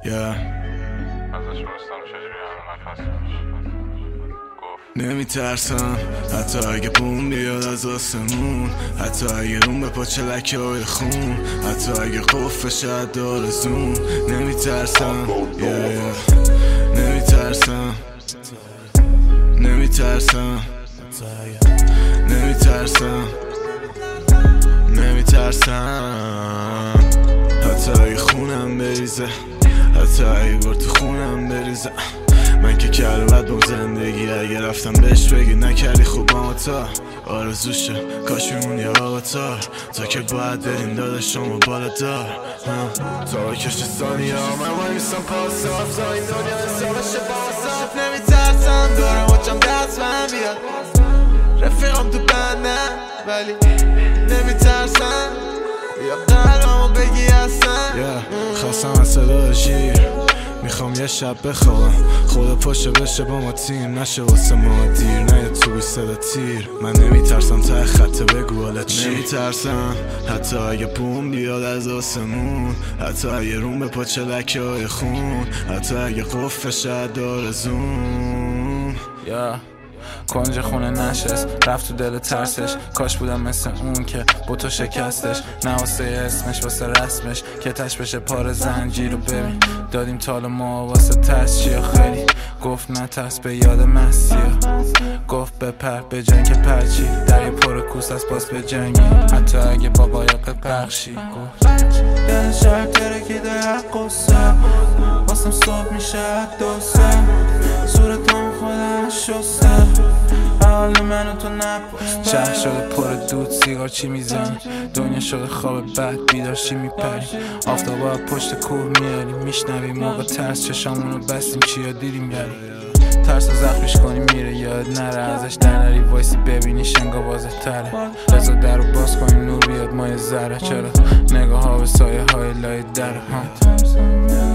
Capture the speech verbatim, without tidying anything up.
ازش رستم چجوری همه نفس نمیترسم حتی اگه بوم بیاد از آسمون، حتی اگه روم به پاچه لکه های خون، حتی اگه قفل شد آرزون. نمیترسم yeah, yeah. نمیترسم نمیترسم نمیترسم نمیترسم حتی اگه خونم بریزه، حتی اگه بار تو خونم بریزه. من که کربت بام زندگی، اگه رفتم بهش بگی نکردی خوب اما تا آرزوشه کاش میمونی آواتار، تا که باید بریم داداش شما بالا دار تا کش ثانیه ها من وای میستم پاساف تا این دنیا حسابش پاساف. نمیترسم دارم بچم دست من بیاد، رفیقم تو بندم ولی نمیترسم یا قلبمو بگی هستم. خواستم از صدا شیر، میخوام یه شب بخوابم، خدا پاشه بشه با ما تیم، نشه واسه ما دیر، نه تو صدا تیر. من نمیترسم تا خط بگو حالا چی، نمیترسم حتی اگه بوم بیاد از آسمون، حتی اگه روم به پاچه لکه های خون، حتی اگه قفل شد آرزون. yeah. کنج خونه نشست رفت تو دل ترسش، کاش بودم مثل اون که با تو شکستش، نه واسه اسمش واسه رسمش که تش بشه پار زنجیر رو ببین. دادیم تال ما واسه ترس چیه خیلی، گفت نترس به یاد مسیح، گفت بپر به جنگ که پرچی دری پر کوس از باز به جنگی، حتی اگه بابا یا بخشی. گفت دل شهر ترکیده حق و سر واسم صبح میشه دوسته، صورتم خودم شسته حال منو تو نپرس. شهر شده پر دود سیگار چی میزنی، دنیا شده خواب بد بیدار چی میپری، آفتابا پشت کوه میاری میشنوی موقع ترس چشامونو بستیم چیا دیدیم یاری. ترس و زخمش کنی میره یاد نره، ازش در نری وایسی ببینی شنگا واضح تره، رضا در رو باز کنیم نور بیاد مای ذره، چرا نگاه ها به سایه های لای در ها.